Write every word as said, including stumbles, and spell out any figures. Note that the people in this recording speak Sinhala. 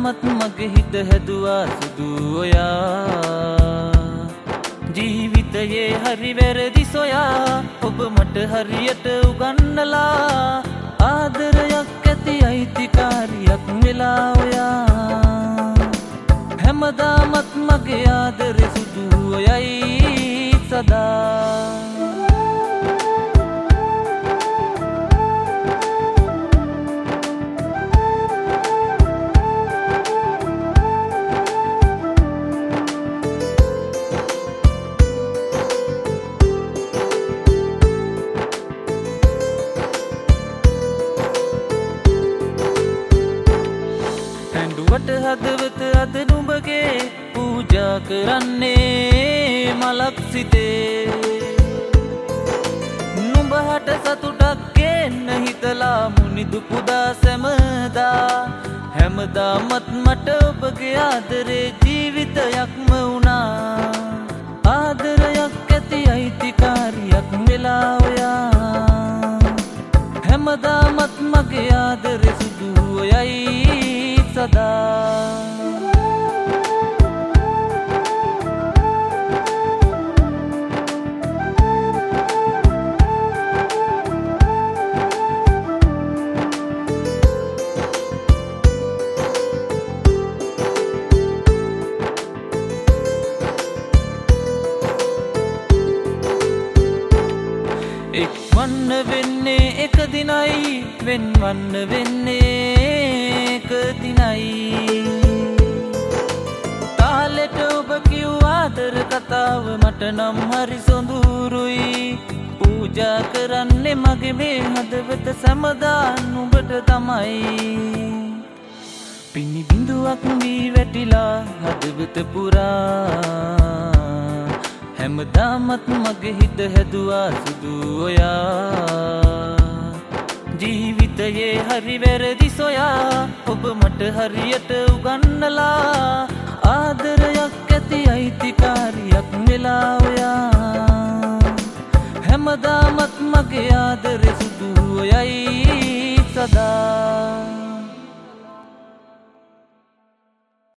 හැමදාමත් මගේ හිත හැදුවා සුදු ඔයා ජීවිතයේ හරි වැරදි සොයා ඔබ මට හරියට උගන්නලා ආදරයක් ඇති අයිතිකාරියක් වෙලා ඔයා හැමදාමත් මගේ ආදරේ සුදු ඔයයි සදා වට හදවත අද නුඹගේ පූජා කරන්නේ මලක් සිතේ නුඹ හට සතුටක් ගෙන්න හිතලා මුනිදු පුදා සැමදා හැමදාමත් මට ඔබගේ ආදරේ ජීවිතයක්ම වුණා ආදරයක් ඇති අයිතිකාරියක් වෙලා ඔයා හැමදාමත් මගේ ආදරේ සුදු ඔයයි සදා එක් වන්න වෙන්නේ එක දිනයි වෙන්වන්න වෙන්නේ එක දිනයි තාලෙට ඔබ කිව් ආදර කතාව මට නම් හරි සොඳුරුයි පූජා කරන්නේ මගේ මේ හදවත සැමදා නුඹට තමයි පිනි බිඳුවක් වී වැටිලා හදවත පුරා හැමදාමත් මගේ හිත හැදුවා සුදු ඔයා ජීවිතයේ හරි වැරදි සොයා ඔබ මට හරියට උගන්නලා ආදරයක් ඇති අයිතිකාරියක් වෙලා ඔයා හැමදාමත් මගේ ආදරේ සුදු ඔයයි සදා